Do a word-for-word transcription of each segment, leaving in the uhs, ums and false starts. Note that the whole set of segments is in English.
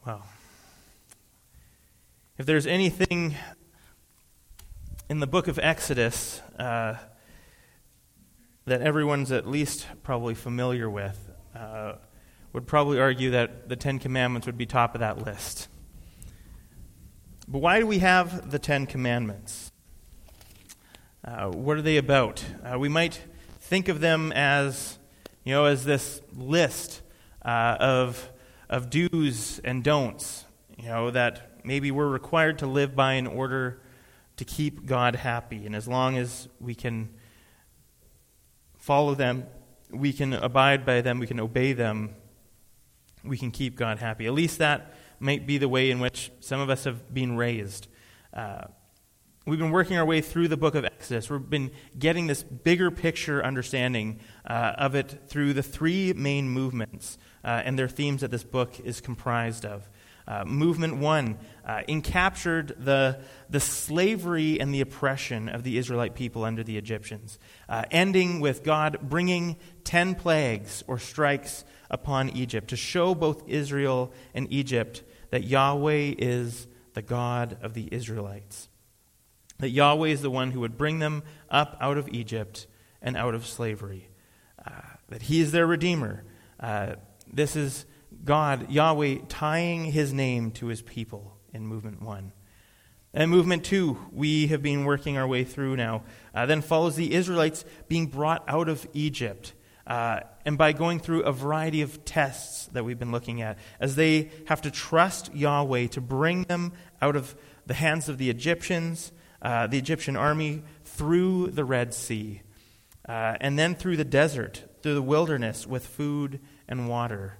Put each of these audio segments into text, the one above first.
Well, if there's anything in the book of Exodus uh, that everyone's at least probably familiar with, uh, would probably argue that the Ten Commandments would be top of that list. But why do we have the Ten Commandments? Uh, what are they about? Uh, we might think of them as, you know, as this list uh, of of do's and don'ts, you know, that maybe we're required to live by in order to keep God happy. And as long as we can follow them, we can abide by them, we can obey them, we can keep God happy. At least that might be the way in which some of us have been raised. Uh, we've been working our way through the book of Exodus. We've been getting this bigger picture understanding uh, of it through the three main movements uh, and their themes that this book is comprised of. Uh, movement one uh, encaptured the, the slavery and the oppression of the Israelite people under the Egyptians, uh, ending with God bringing ten plagues or strikes upon Egypt to show both Israel and Egypt that Yahweh is the God of the Israelites, that Yahweh is the one who would bring them up out of Egypt and out of slavery, uh, that He is their Redeemer. Uh, this is God, Yahweh, tying His name to His people in movement one. And movement two, we have been working our way through now, uh, then follows the Israelites being brought out of Egypt, uh, and by going through a variety of tests that we've been looking at, as they have to trust Yahweh to bring them out of the hands of the Egyptians, uh, the Egyptian army, through the Red Sea, uh, and then through the desert, through the wilderness with food and water.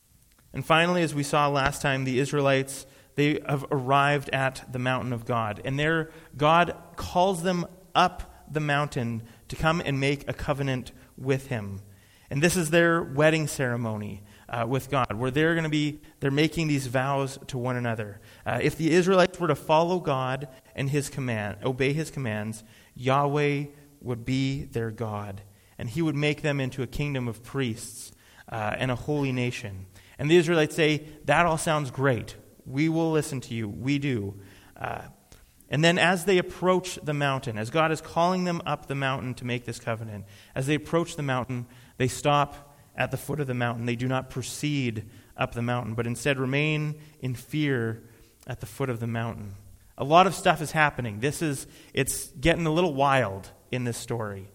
And finally, as we saw last time, the Israelites, they have arrived at the mountain of God. And there, God calls them up the mountain to come and make a covenant with Him. And this is their wedding ceremony uh, with God, where they're going to be, they're making these vows to one another. Uh, if the Israelites were to follow God and His command, obey His commands, Yahweh would be their God. And He would make them into a kingdom of priests uh, and a holy nation. And the Israelites say, that all sounds great. We will listen to you. We do. Uh, and then as they approach the mountain, as God is calling them up the mountain to make this covenant, as they approach the mountain, they stop at the foot of the mountain. They do not proceed up the mountain, but instead remain in fear at the foot of the mountain. A lot of stuff is happening. This is, it's getting a little wild in this story.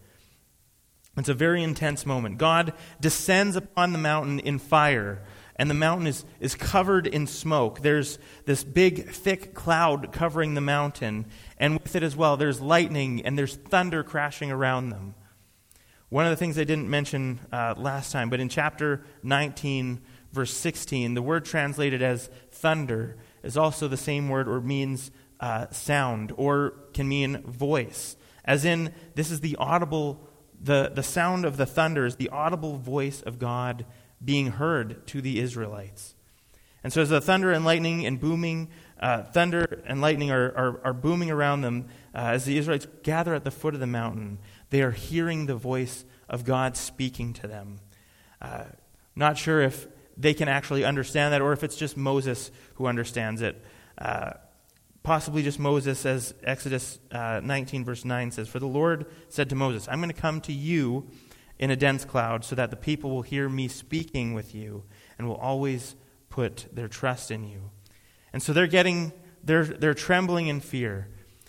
It's a very intense moment. God descends upon the mountain in fire, and the mountain is, is covered in smoke. There's this big, thick cloud covering the mountain, and with it as well, there's lightning and there's thunder crashing around them. One of the things I didn't mention uh, last time, but in chapter nineteen, verse sixteen, the word translated as thunder is also the same word, or means uh, sound, or can mean voice. As in, this is the audible, the, the sound of the thunder is the audible voice of God being heard to the Israelites. And so as the thunder and lightning and booming, uh, thunder and lightning are, are, are booming around them, uh, as the Israelites gather at the foot of the mountain, they are hearing the voice of God speaking to them. Uh, not sure if they can actually understand that, or if it's just Moses who understands it. Uh, possibly just Moses, as Exodus uh, nineteen verse nine says, "For the Lord said to Moses, I'm going to come to you in a dense cloud, so that the people will hear me speaking with you and will always put their trust in you." And so they're getting, they're they're trembling in fear.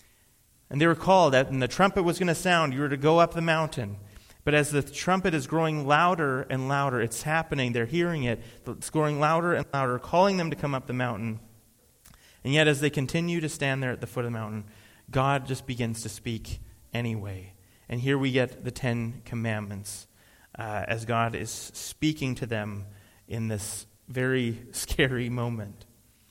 And they were called, and the trumpet was going to sound. You were to go up the mountain. But as the trumpet is growing louder and louder, it's happening. They're hearing it. It's growing louder and louder, calling them to come up the mountain. And yet as they continue to stand there at the foot of the mountain, God just begins to speak anyway. And here we get the Ten Commandments uh, as God is speaking to them in this very scary moment.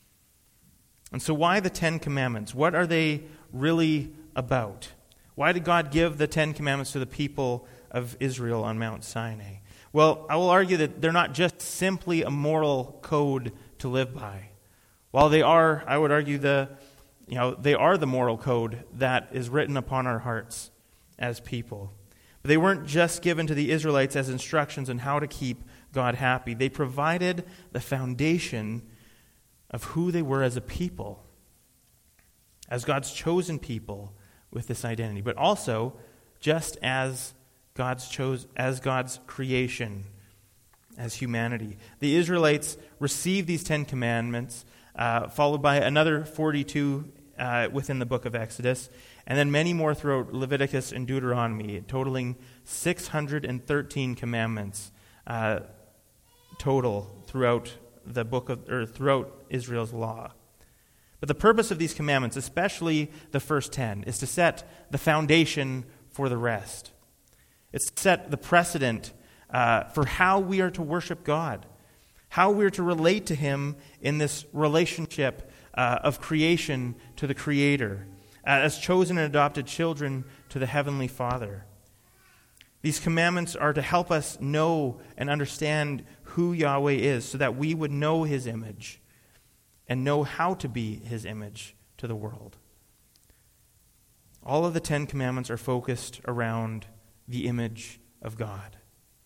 And so why the Ten Commandments? What are they really about? Why did God give the Ten Commandments to the people of Israel on Mount Sinai? Well, I will argue that they're not just simply a moral code to live by. While they are, I would argue, the you know, they are the moral code that is written upon our hearts as people. But they weren't just given to the Israelites as instructions on how to keep God happy. They provided the foundation of who they were as a people, as God's chosen people with this identity, but also just as God's chose as God's creation, as humanity. The Israelites received these Ten Commandments, uh, followed by another forty-two uh, within the book of Exodus, and then many more throughout Leviticus and Deuteronomy, totaling six hundred thirteen commandments uh, total throughout the book of or throughout Israel's law. But the purpose of these commandments, especially the first ten, is to set the foundation for the rest. It's to set the precedent uh, for how we are to worship God, how we are to relate to Him in this relationship uh, of creation to the Creator, uh, as chosen and adopted children to the Heavenly Father. These commandments are to help us know and understand who Yahweh is, so that we would know His image and know how to be His image to the world. All of the Ten Commandments are focused around the image of God,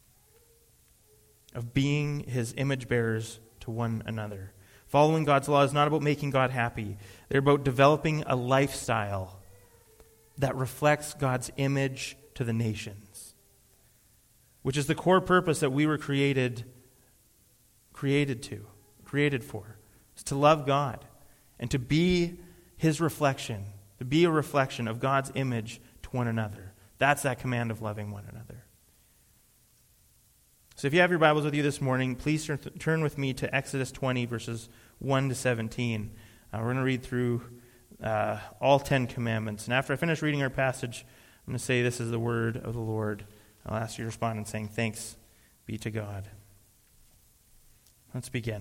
of being His image bearers to one another. Following God's law is not about making God happy. They're about developing a lifestyle that reflects God's image to the nations, which is the core purpose that we were created created to, created for, is to love God and to be His reflection, to be a reflection of God's image to one another. That's that command of loving one another. So if you have your Bibles with you this morning, please turn with me to Exodus twenty, verses one to seventeen. Uh, we're going to read through uh, all Ten Commandments. And after I finish reading our passage, I'm going to say, "This is the word of the Lord." I'll ask you to respond in saying, "Thanks be to God." Let's begin.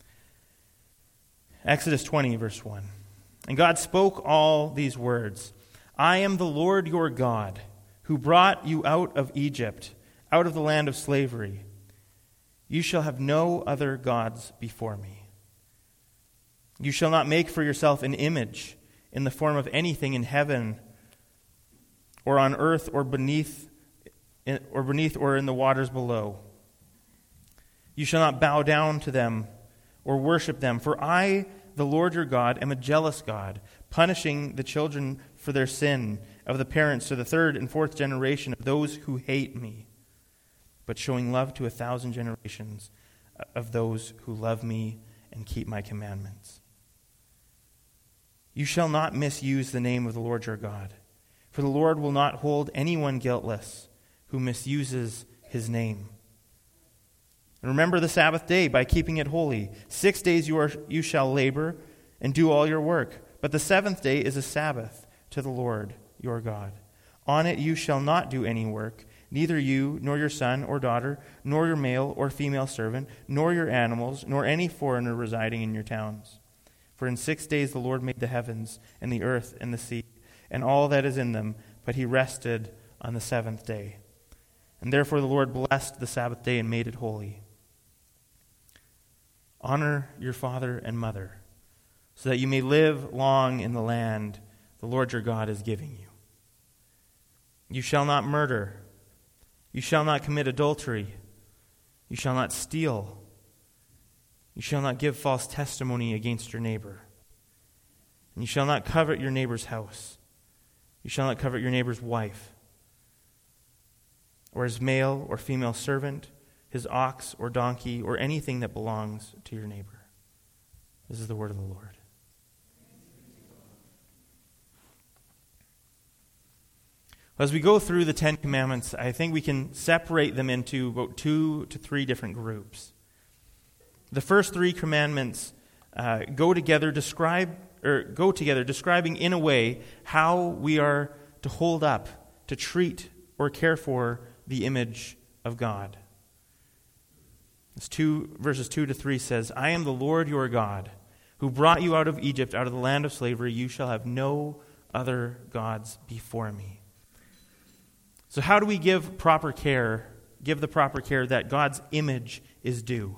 Exodus twenty, verse one. And God spoke all these words, "I am the Lord your God, who brought you out of Egypt, out of the land of slavery. You shall have no other gods before me. You shall not make for yourself an image in the form of anything in heaven or on earth or beneath or beneath or in the waters below. You shall not bow down to them or worship them, for I, the Lord your God, am a jealous God, punishing the children for their sin of the parents to the third and fourth generation of those who hate me, but showing love to a thousand generations of those who love me and keep my commandments. You shall not misuse the name of the Lord your God, for the Lord will not hold anyone guiltless who misuses His name. And remember the Sabbath day by keeping it holy. Six days you are you shall labor and do all your work, but the seventh day is a Sabbath to the Lord your God. On it you shall not do any work, neither you, nor your son or daughter, nor your male or female servant, nor your animals, nor any foreigner residing in your towns. For in six days the Lord made the heavens and the earth and the sea, and all that is in them, but He rested on the seventh day. And therefore the Lord blessed the Sabbath day and made it holy. Honor your father and mother, so that you may live long in the land the Lord your God is giving you. You shall not murder. You shall not commit adultery. You shall not steal. You shall not give false testimony against your neighbor. And you shall not covet your neighbor's house. You shall not covet your neighbor's wife, or his male or female servant, his ox or donkey, or anything that belongs to your neighbor. This is the word of the Lord. As we go through the Ten Commandments, I think we can separate them into about two to three different groups. The first three commandments uh, go together, describe or go together, describing in a way how we are to hold up, to treat or care for the image of God. This two verses two to three says, "I am the Lord your God, who brought you out of Egypt, out of the land of slavery. You shall have no other gods before me." So how do we give proper care, give the proper care that God's image is due?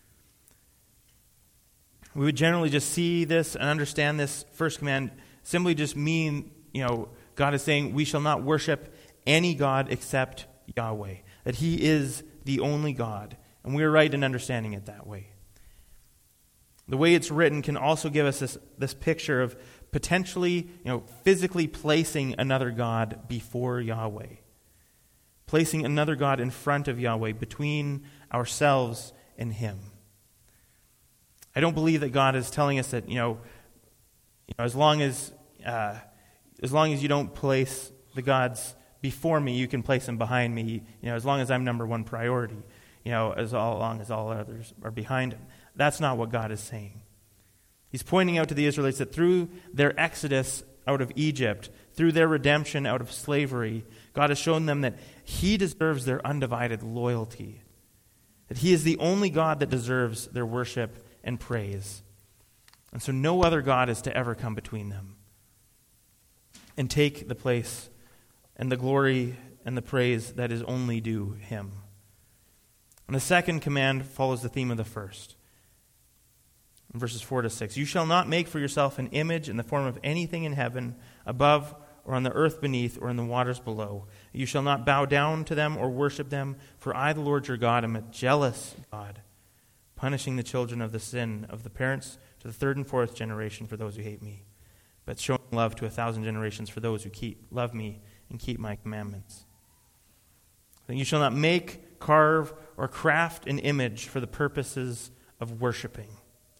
We would generally just see this and understand this first command simply just mean, you know, God is saying we shall not worship any God except Yahweh, that He is the only God, and we are right in understanding it that way. The way it's written can also give us this, this picture of potentially, you know, physically placing another God before Yahweh. Placing another God in front of Yahweh, between ourselves and Him. I don't believe that God is telling us that, you know, you know as long as uh, as long as you don't place the gods before me, you can place them behind me. You know, as long as I'm number one priority, you know, as all, long as all others are behind Him. That's not what God is saying. He's pointing out to the Israelites that through their exodus out of Egypt, through their redemption out of slavery, God has shown them that He deserves their undivided loyalty. That He is the only God that deserves their worship and praise. And so no other God is to ever come between them and take the place and the glory and the praise that is only due Him. And the second command follows the theme of the first. In verses four to six, you shall not make for yourself an image in the form of anything in heaven, above, or on the earth beneath, or in the waters below. You shall not bow down to them or worship them, for I, the Lord your God, am a jealous God, punishing the children of the sin of the parents to the third and fourth generation for those who hate me, but showing love to a thousand generations for those who keep love me and keep my commandments. And you shall not make, carve, or craft an image for the purposes of worshiping.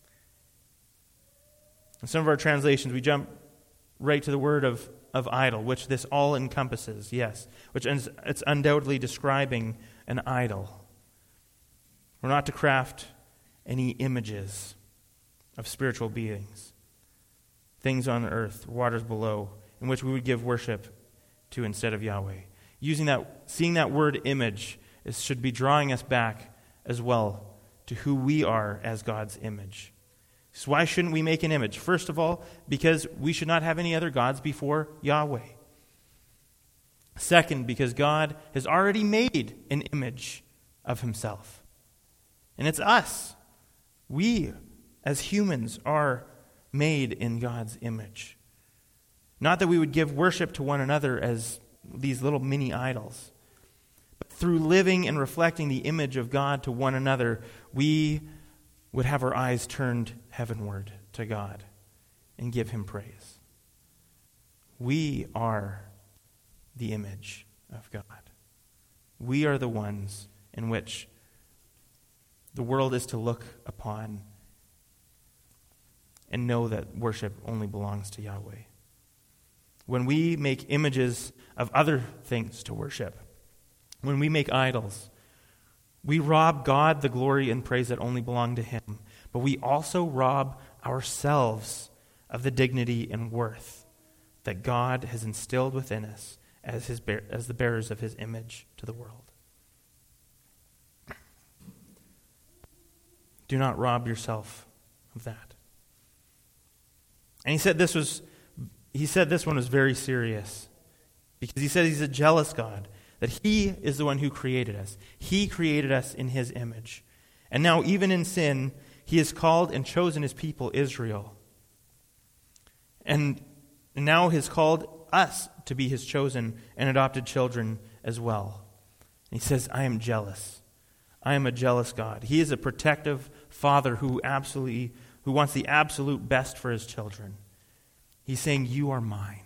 In some of our translations, we jump right to the word of, of idol, which this all encompasses, yes, which is, it's undoubtedly describing an idol. We're not to craft any images of spiritual beings, things on earth, waters below, in which we would give worship to instead of Yahweh. Using that, seeing that word image is, should be drawing us back as well to who we are as God's image. So why shouldn't we make an image? First of all, because we should not have any other gods before Yahweh. Second, because God has already made an image of Himself. And it's us. We, as humans, are made in God's image. Not that we would give worship to one another as these little mini idols. But through living and reflecting the image of God to one another, we would have our eyes turned heavenward to God and give Him praise. We are the image of God. We are the ones in which the world is to look upon and know that worship only belongs to Yahweh. When we make images of other things to worship, when we make idols, we rob God the glory and praise that only belong to Him, but we also rob ourselves of the dignity and worth that God has instilled within us as his as the bearers of His image to the world. Do not rob yourself of that. And he said this was he said this one was very serious, because he said He's a jealous God. That He is the one who created us. He created us in His image. And now, even in sin, He has called and chosen His people, Israel. And now He has called us to be His chosen and adopted children as well. And He says, I am jealous. I am a jealous God. He is a protective Father who absolutely, who wants the absolute best for His children. He's saying, you are mine.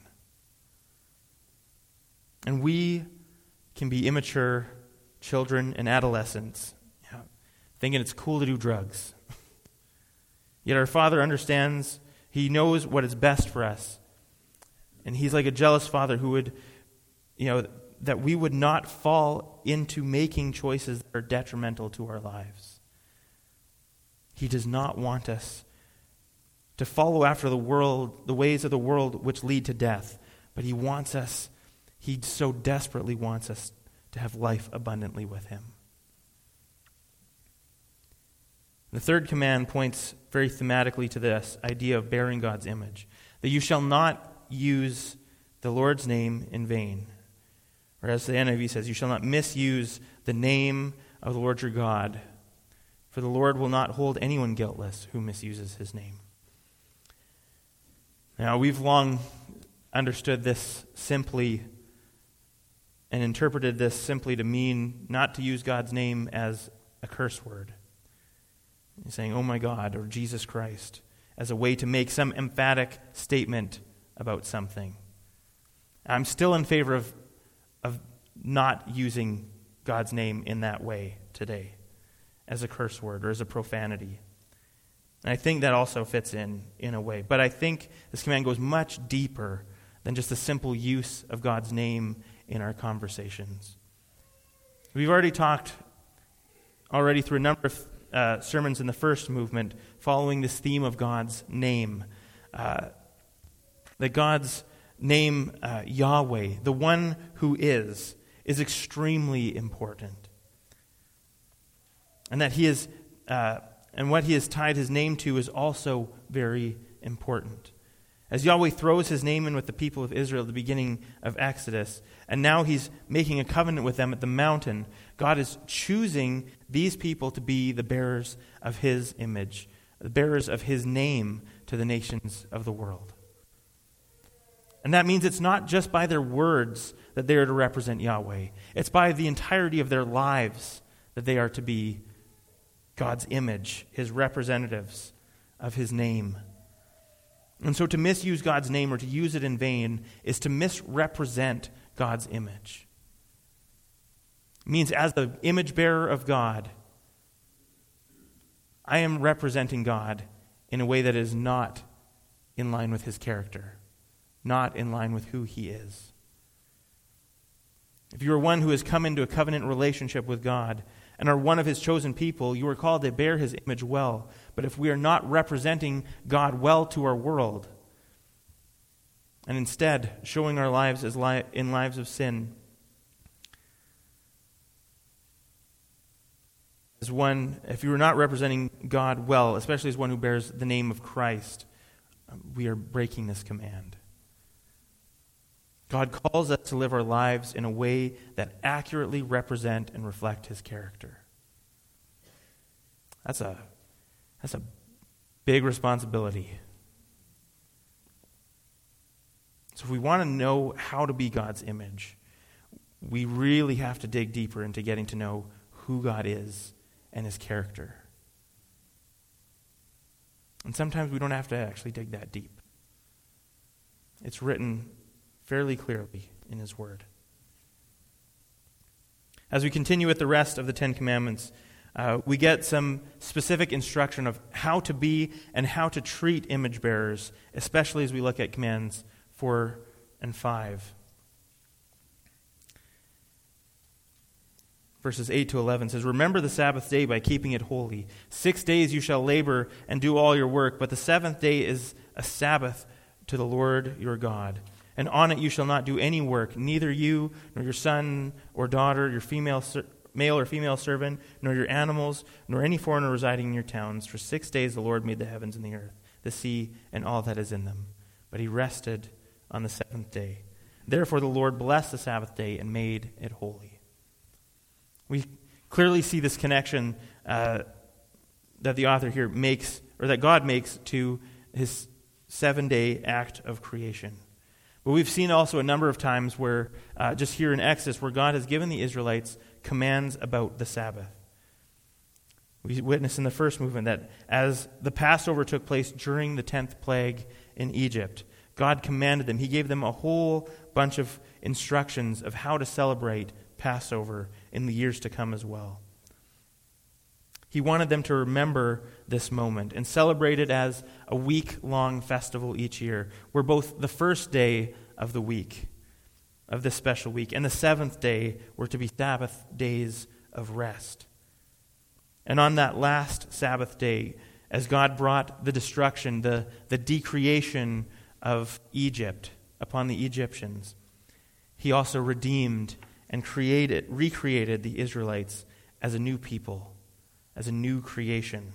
And we can be immature children and adolescents, you know, thinking it's cool to do drugs. Yet our Father understands, He knows what is best for us. And He's like a jealous Father who would, you know, that we would not fall into making choices that are detrimental to our lives. He does not want us to follow after the world, the ways of the world which lead to death, but He wants us He so desperately wants us to have life abundantly with Him. The third command points very thematically to this idea of bearing God's image. That you shall not use the Lord's name in vain. Or as the N I V says, you shall not misuse the name of the Lord your God. For the Lord will not hold anyone guiltless who misuses His name. Now, we've long understood this simply and interpreted this simply to mean not to use God's name as a curse word. saying, "Oh my God," or "Jesus Christ," as a way to make some emphatic statement about something. I'm still in favor of, of not using God's name in that way today, as a curse word or as a profanity. And I think that also fits in in a way. But I think this command goes much deeper than just the simple use of God's name in our conversations. We've already talked already through a number of uh, sermons in the first movement following this theme of God's name. Uh, that God's name, uh, Yahweh, the one who is, is extremely important. And that he is, uh, and what he has tied his name to is also very important. As Yahweh throws his name in with the people of Israel at the beginning of Exodus, and now he's making a covenant with them at the mountain, God is choosing these people to be the bearers of his image, the bearers of his name to the nations of the world. And that means it's not just by their words that they are to represent Yahweh. It's by the entirety of their lives that they are to be God's image, his representatives of his name. And so to misuse God's name or to use it in vain is to misrepresent God's image. It means as the image bearer of God, I am representing God in a way that is not in line with his character, not in line with who he is. If you are one who has come into a covenant relationship with God and are one of his chosen people, you are called to bear his image well. But if we are not representing God well to our world, and instead showing our lives as li- in lives of sin, as one, if you are not representing God well, especially as one who bears the name of Christ, we are breaking this command. God calls us to live our lives in a way that accurately represent and reflect his character. That's a that's a big responsibility. So if we want to know how to be God's image, we really have to dig deeper into getting to know who God is and his character. And sometimes we don't have to actually dig that deep. It's written fairly clearly in his word. As we continue with the rest of the Ten Commandments, uh, we get some specific instruction of how to be and how to treat image bearers, especially as we look at commands four and five. Verses eight to eleven says, "Remember the Sabbath day by keeping it holy. Six days you shall labor and do all your work, but the seventh day is a Sabbath to the Lord your God. And on it you shall not do any work, neither you, nor your son or daughter, your female ser- male or female servant, nor your animals, nor any foreigner residing in your towns. For six days the Lord made the heavens and the earth, the sea, and all that is in them. But he rested on the seventh day. Therefore the Lord blessed the Sabbath day and made it holy." We clearly see this connection uh, that the author here makes, or that God makes, to his seven-day act of creation. But we've seen also a number of times where, uh, just here in Exodus, where God has given the Israelites commands about the Sabbath. We witnessed in the first movement that as the Passover took place during the tenth plague in Egypt, God commanded them. He gave them a whole bunch of instructions of how to celebrate Passover in the years to come as well. He wanted them to remember this moment and celebrate it as a week-long festival each year, where both the first day of the week, of this special week, and the seventh day were to be Sabbath days of rest. And on that last Sabbath day, as God brought the destruction, the, the decreation of Egypt upon the Egyptians, he also redeemed and created, recreated the Israelites as a new people, as a new creation.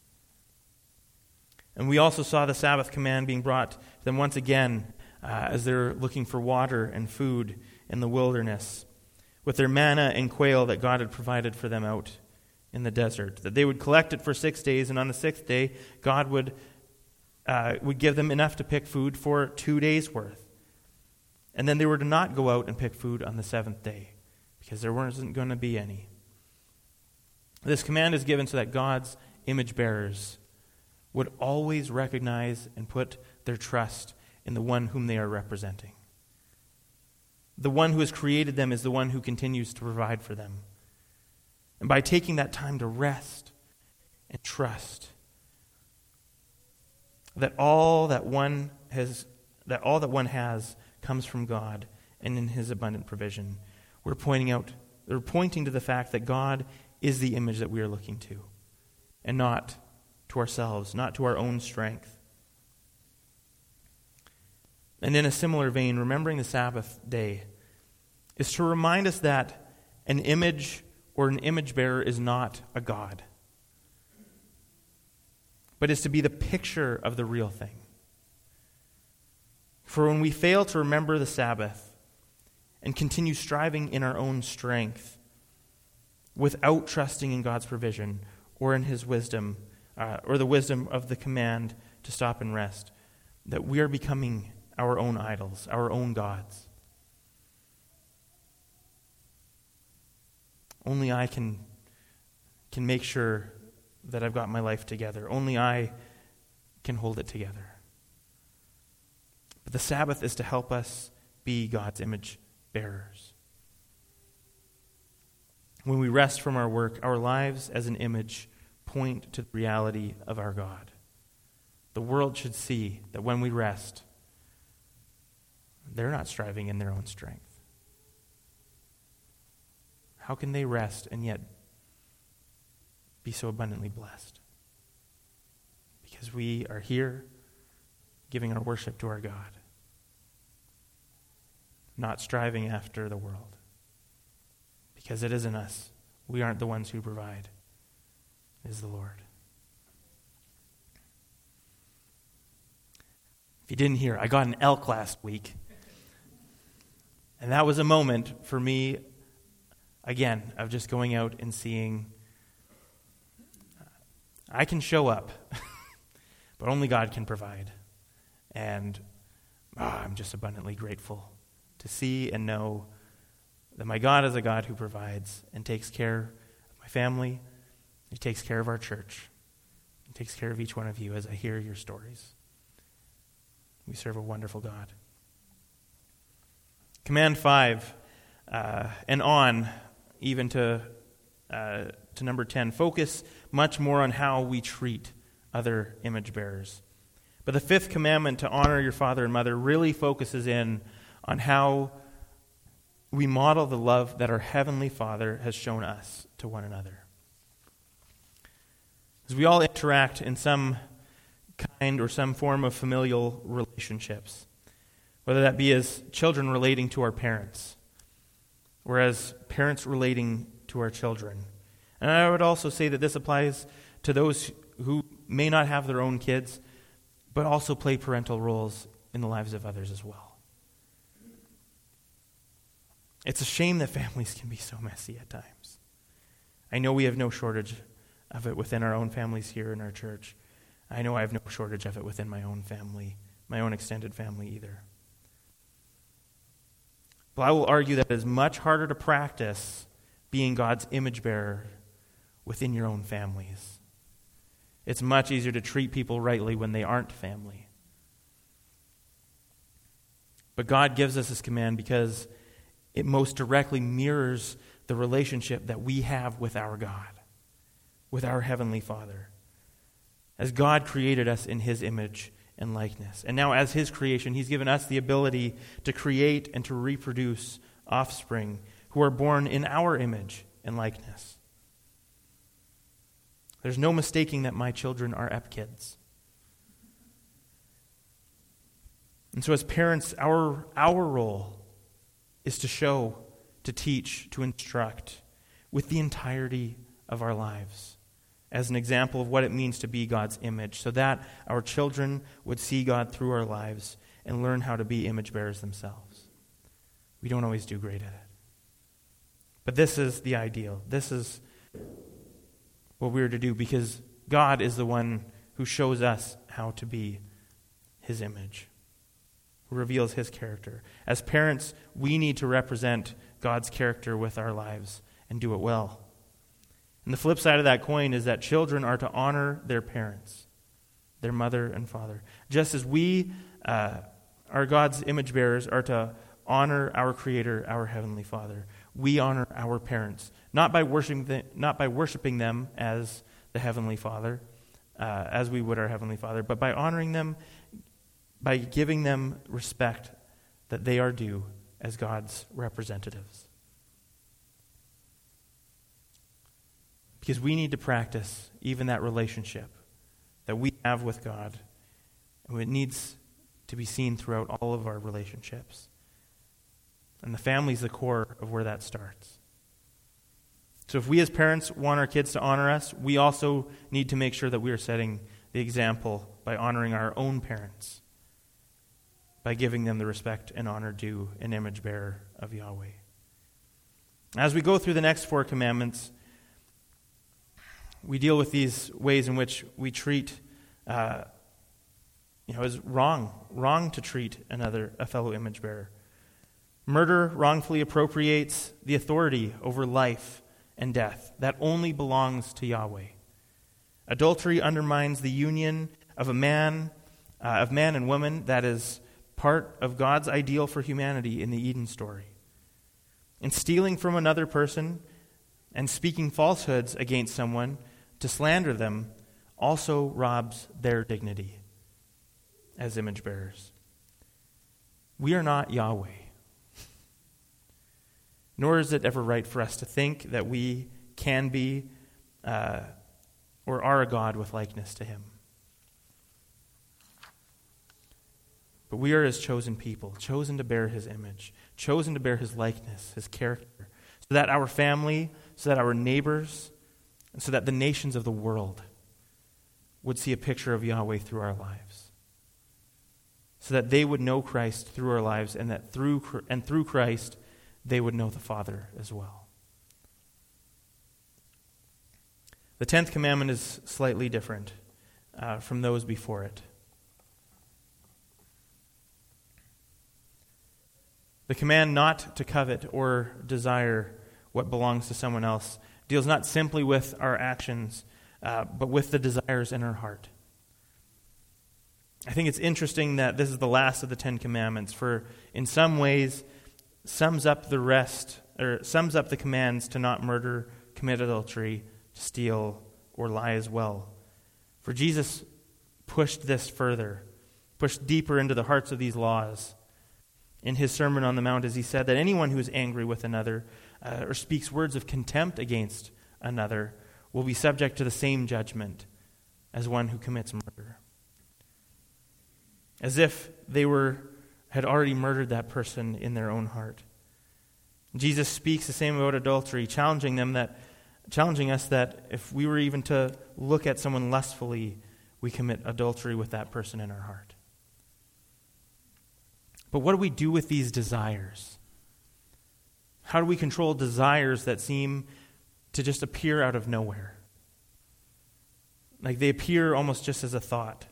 And we also saw the Sabbath command being brought to them once again uh, as they're looking for water and food in the wilderness, with their manna and quail that God had provided for them out in the desert. That they would collect it for six days, and on the sixth day, God would uh, would give them enough to pick food for two days' worth. And then they were to not go out and pick food on the seventh day, because there wasn't going to be any. This command is given so that God's image bearers would always recognize and put their trust in the one whom they are representing. The one who has created them is the one who continues to provide for them. And by taking that time to rest and trust that all that one has, that all that one has comes from God and in his abundant provision, we're pointing out, we're pointing to the fact that God is the image that we are looking to, and not to ourselves, not to our own strength. And in a similar vein, remembering the Sabbath day is to remind us that an image or an image bearer is not a god, but is to be the picture of the real thing. For when we fail to remember the Sabbath and continue striving in our own strength without trusting in God's provision or in his wisdom, uh, or the wisdom of the command to stop and rest, that we are becoming our own idols, our own gods. Only I can, can make sure that I've got my life together. Only I can hold it together. But the Sabbath is to help us be God's image bearers. When we rest from our work, our lives as an image point to the reality of our God. The world should see that when we rest, they're not striving in their own strength. How can they rest and yet be so abundantly blessed? Because we are here giving our worship to our God, not striving after the world. Because it isn't us. We aren't the ones who provide. It is the Lord. If you didn't hear, I got an elk last week. And that was a moment for me, again, of just going out and seeing, I can show up, but only God can provide. And oh, I'm just abundantly grateful to see and know that my God is a God who provides and takes care of my family. He takes care of our church. He takes care of each one of you as I hear your stories. We serve a wonderful God. Command five, uh, and on, even to uh, to number ten, focus much more on how we treat other image bearers. But the fifth commandment, to honor your father and mother, really focuses in on how we model the love that our Heavenly Father has shown us to one another. As we all interact in some kind or some form of familial relationships, whether that be as children relating to our parents, or as parents relating to our children. And I would also say that this applies to those who may not have their own kids, but also play parental roles in the lives of others as well. It's a shame that families can be so messy at times. I know we have no shortage of it within our own families here in our church. I know I have no shortage of it within my own family, my own extended family either. But I will argue that it is much harder to practice being God's image bearer within your own families. It's much easier to treat people rightly when they aren't family. But God gives us this command because it most directly mirrors the relationship that we have with our God, with our Heavenly Father. As God created us in His image and likeness. And now as His creation, He's given us the ability to create and to reproduce offspring who are born in our image and likeness. There's no mistaking that my children are E P kids. And so as parents, our, our role is to show, to teach, to instruct with the entirety of our lives as an example of what it means to be God's image, so that our children would see God through our lives and learn how to be image bearers themselves. We don't always do great at it. But this is the ideal. This is what we're to do because God is the one who shows us how to be His image, who reveals His character. As parents, we need to represent God's character with our lives and do it well. And the flip side of that coin is that children are to honor their parents, their mother and father. Just as we, uh, our God's image bearers, are to honor our Creator, our Heavenly Father. We honor our parents, not by worshiping them, not by worshiping them as the Heavenly Father, uh, as we would our Heavenly Father, but by honoring them, by giving them respect that they are due as God's representatives. Because we need to practice even that relationship that we have with God, and it needs to be seen throughout all of our relationships. And the family is the core of where that starts. So if we as parents want our kids to honor us, we also need to make sure that we are setting the example by honoring our own parents, by giving them the respect and honor due an image bearer of Yahweh. As we go through the next four commandments, we deal with these ways in which we treat, uh, you know, as wrong, wrong to treat another, a fellow image bearer. Murder wrongfully appropriates the authority over life and death that only belongs to Yahweh. Adultery undermines the union of a man, uh, of man and woman that is part of God's ideal for humanity in the Eden story. And stealing from another person and speaking falsehoods against someone to slander them also robs their dignity as image bearers. We are not Yahweh. Nor is it ever right for us to think that we can be uh, or are a God with likeness to him. But we are his chosen people, chosen to bear his image, chosen to bear his likeness, his character, so that our family, so that our neighbors, and so that the nations of the world would see a picture of Yahweh through our lives. So that they would know Christ through our lives, and that through and through Christ they would know the Father as well. The tenth commandment is slightly different uh, from those before it. The command not to covet or desire what belongs to someone else deals not simply with our actions, uh, but with the desires in our heart. I think it's interesting that this is the last of the Ten Commandments, for in some ways sums up the rest, or sums up the commands to not murder, commit adultery, to steal, or lie as well. For Jesus pushed this further, pushed deeper into the hearts of these laws in his Sermon on the Mount, as he said that anyone who is angry with another uh, or speaks words of contempt against another will be subject to the same judgment as one who commits murder. As if they were had already murdered that person in their own heart. Jesus speaks the same about adultery, challenging them that, challenging us that if we were even to look at someone lustfully, we commit adultery with that person in our heart. But what do we do with these desires? How do we control desires that seem to just appear out of nowhere? Like they appear almost just as a thought.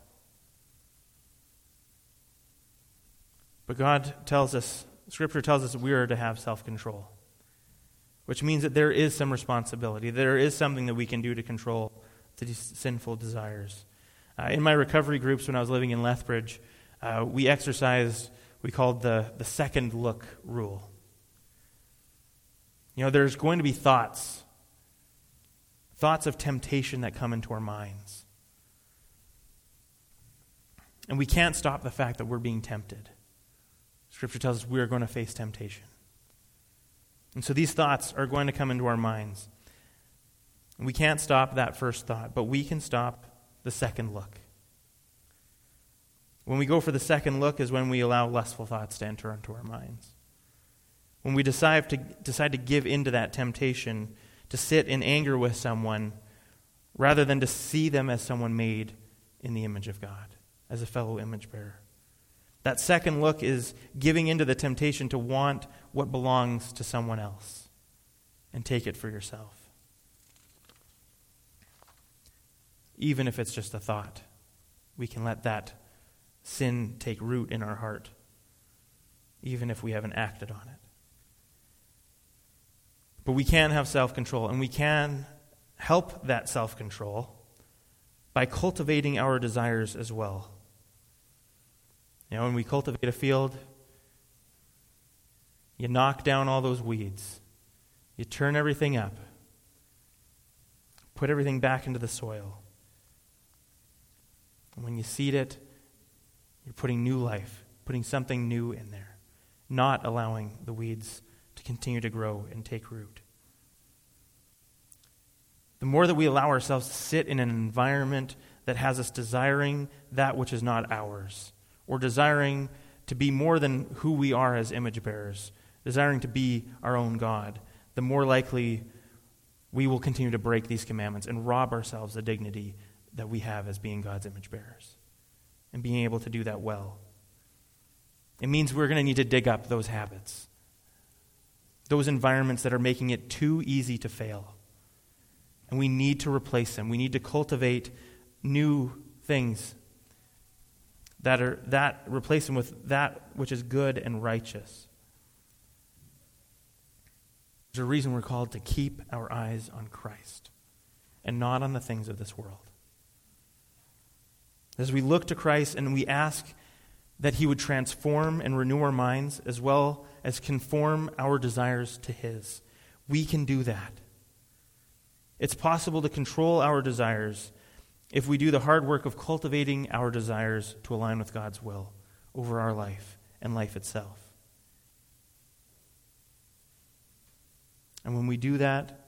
But God tells us, Scripture tells us that we are to have self-control, which means that there is some responsibility. There is something that we can do to control these sinful desires. Uh, in my recovery groups when I was living in Lethbridge, uh, we exercised, we called the, the second look rule. You know, there's going to be thoughts, thoughts of temptation that come into our minds. And we can't stop the fact that we're being tempted. Scripture tells us we are going to face temptation. And so these thoughts are going to come into our minds. We can't stop that first thought, but we can stop the second look. When we go for the second look is when we allow lustful thoughts to enter into our minds. When we decide to decide to give into that temptation, to sit in anger with someone, rather than to see them as someone made in the image of God, as a fellow image bearer. That second look is giving into the temptation to want what belongs to someone else and take it for yourself. Even if it's just a thought, we can let that sin take root in our heart, even if we haven't acted on it. But we can have self-control, and we can help that self-control by cultivating our desires as well. You know, when we cultivate a field, you knock down all those weeds. You turn everything up. Put everything back into the soil. And when you seed it, you're putting new life, putting something new in there, not allowing the weeds to continue to grow and take root. The more that we allow ourselves to sit in an environment that has us desiring that which is not ours, or desiring to be more than who we are as image bearers, desiring to be our own God, the more likely we will continue to break these commandments and rob ourselves the dignity that we have as being God's image bearers and being able to do that well. It means we're going to need to dig up those habits, those environments that are making it too easy to fail. And we need to replace them. We need to cultivate new things that are that replace them with that which is good and righteous. There's a reason we're called to keep our eyes on Christ and not on the things of this world. As we look to Christ and we ask that he would transform and renew our minds as well as conform our desires to his, we can do that. It's possible to control our desires if we do the hard work of cultivating our desires to align with God's will over our life and life itself. And when we do that,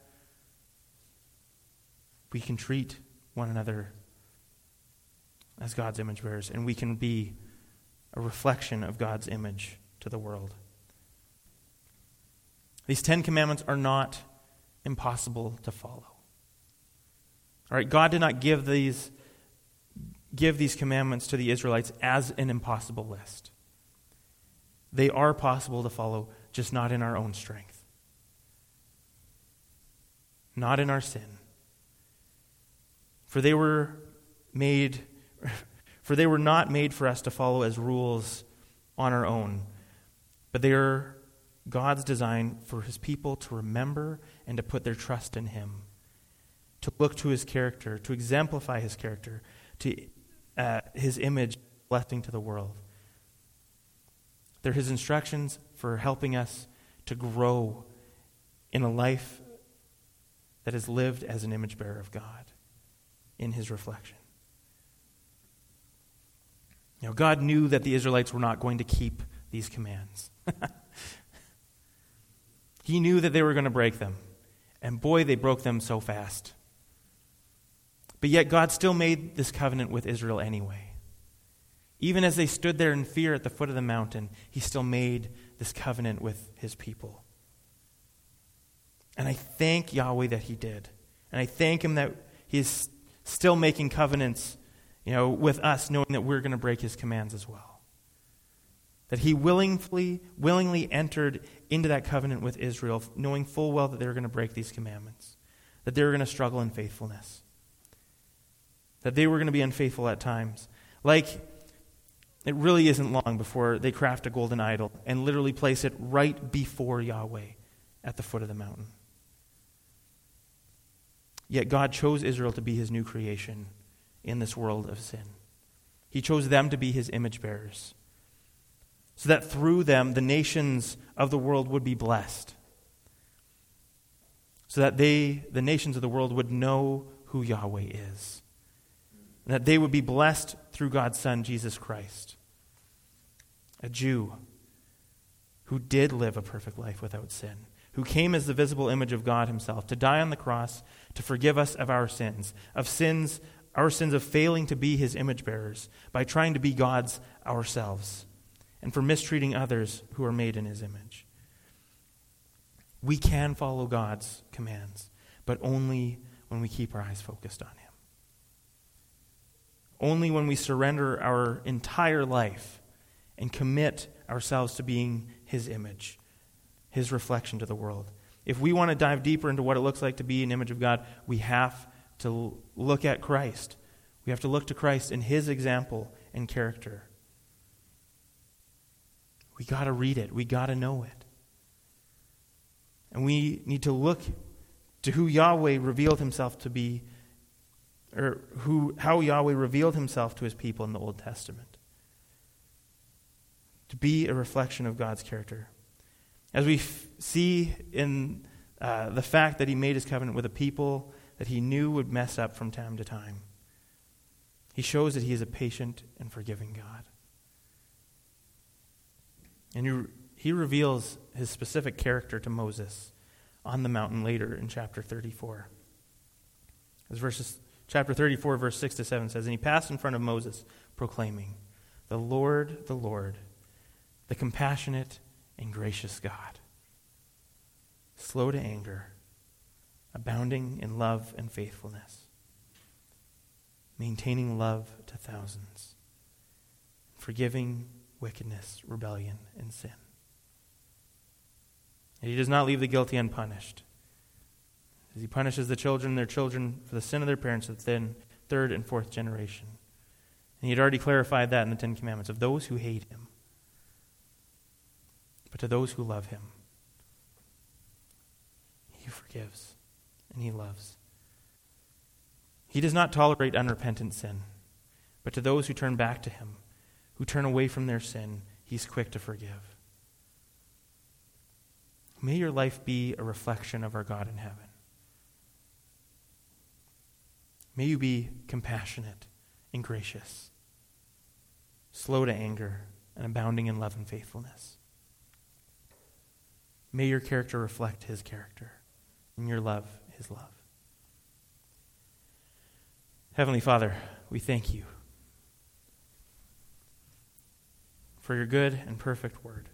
we can treat one another as God's image bearers, and we can be a reflection of God's image to the world. These Ten Commandments are not impossible to follow. All right, God did not give these give these commandments to the Israelites as an impossible list. They are possible to follow, just not in our own strength. Not in our sin. For they were made for they were not made for us to follow as rules on our own, but they are God's design for his people to remember and to put their trust in him, to look to his character, to exemplify his character, to uh, his image, blessing to the world. They're his instructions for helping us to grow in a life that is lived as an image bearer of God in his reflection. You know, God knew that the Israelites were not going to keep these commands. He knew that they were going to break them. And boy, they broke them so fast. But yet God still made this covenant with Israel anyway. Even as they stood there in fear at the foot of the mountain, he still made this covenant with his people. And I thank Yahweh that he did. And I thank him that he is still making covenants, you know, with us, knowing that we're going to break his commands as well. That he willingly, willingly entered into that covenant with Israel, knowing full well that they were going to break these commandments, that they were going to struggle in faithfulness, that they were going to be unfaithful at times. Like, it really isn't long before they craft a golden idol and literally place it right before Yahweh at the foot of the mountain. Yet God chose Israel to be his new creation in this world of sin. He chose them to be his image bearers, so that through them the nations of the world would be blessed, so that they, the nations of the world, would know who Yahweh is, and that they would be blessed through God's Son, Jesus Christ, a Jew who did live a perfect life without sin, who came as the visible image of God himself to die on the cross to forgive us of our sins, of sins, our sins of failing to be his image bearers by trying to be God's ourselves, and for mistreating others who are made in his image. We can follow God's commands, but only when we keep our eyes focused on him. Only when we surrender our entire life and commit ourselves to being his image, his reflection to the world. If we want to dive deeper into what it looks like to be an image of God, we have to look at Christ. We have to look to Christ in his example and character. We got to read it. We got to know it. And we need to look to who Yahweh revealed himself to be, or who how Yahweh revealed himself to his people in the Old Testament. To be a reflection of God's character. As we f- see in uh, the fact that he made his covenant with a people that he knew would mess up from time to time, he shows that he is a patient and forgiving God. And he, he reveals his specific character to Moses on the mountain later in chapter thirty-four. As verses, chapter thirty-four, verse six to seven says, "And he passed in front of Moses, proclaiming, 'The Lord, the Lord, the compassionate and gracious God, slow to anger, abounding in love and faithfulness, maintaining love to thousands, forgiving wickedness, rebellion, and sin.' And he does not leave the guilty unpunished. As he punishes the children, their children, for the sin of their parents, of the third and fourth generation. And he had already clarified that in the Ten Commandments, of those who hate him. But to those who love him, he forgives and he loves. He does not tolerate unrepentant sin, but to those who turn back to him, who turn away from their sin, he's quick to forgive. May your life be a reflection of our God in heaven. May you be compassionate and gracious, slow to anger, and abounding in love and faithfulness. May your character reflect his character, and your love his love. Heavenly Father, we thank you for your good and perfect word,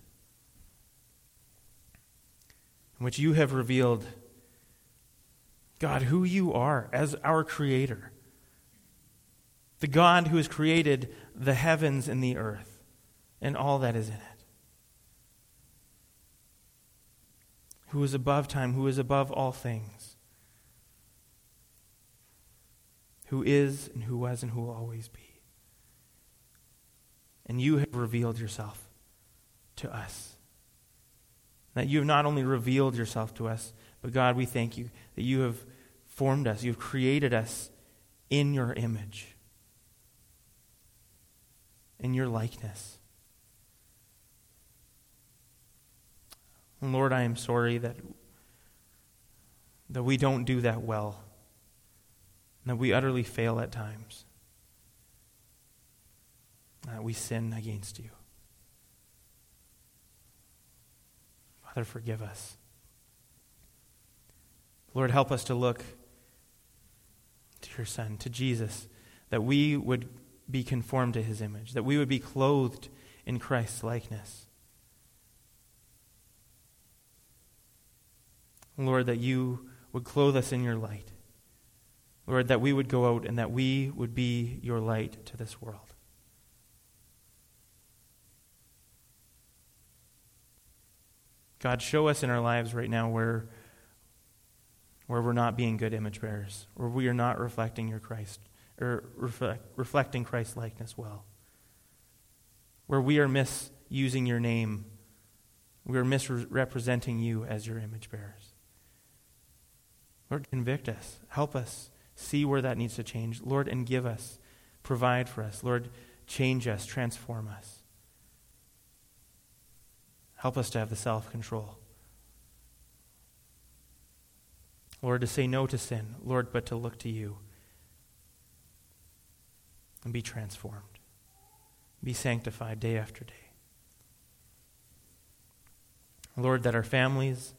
in which you have revealed, God, who you are as our Creator, the God who has created the heavens and the earth and all that is in it, who is above time, who is above all things, who is and who was and who will always be. And you have revealed yourself to us. That you have not only revealed yourself to us, but God, we thank you that you have formed us, you have created us in your image, in your likeness. And Lord, I am sorry that, that we don't do that well, that we utterly fail at times, that we sin against you. Father, forgive us. Lord, help us to look to your Son, to Jesus, that we would be conformed to his image, that we would be clothed in Christ's likeness. Lord, that you would clothe us in your light. Lord, that we would go out and that we would be your light to this world. God, show us in our lives right now where, where we're not being good image bearers, where we are not reflecting your Christ, or reflect, reflecting Christ's likeness well, where we are misusing your name, we are misrepresenting you as your image bearers. Lord, convict us, help us see where that needs to change. Lord, and give us, provide for us. Lord, change us, transform us. Help us to have the self-control. Lord, to say no to sin, Lord, but to look to you and be transformed. Be sanctified day after day. Lord, that our families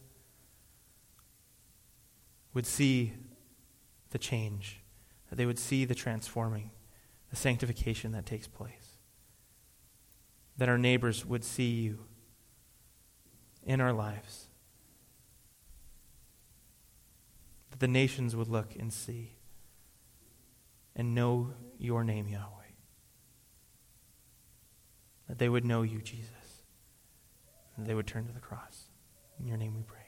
would see the change, that they would see the transforming, the sanctification that takes place. That our neighbors would see you in our lives. That the nations would look and see and know your name, Yahweh. That they would know you, Jesus. And they would turn to the cross. In your name we pray.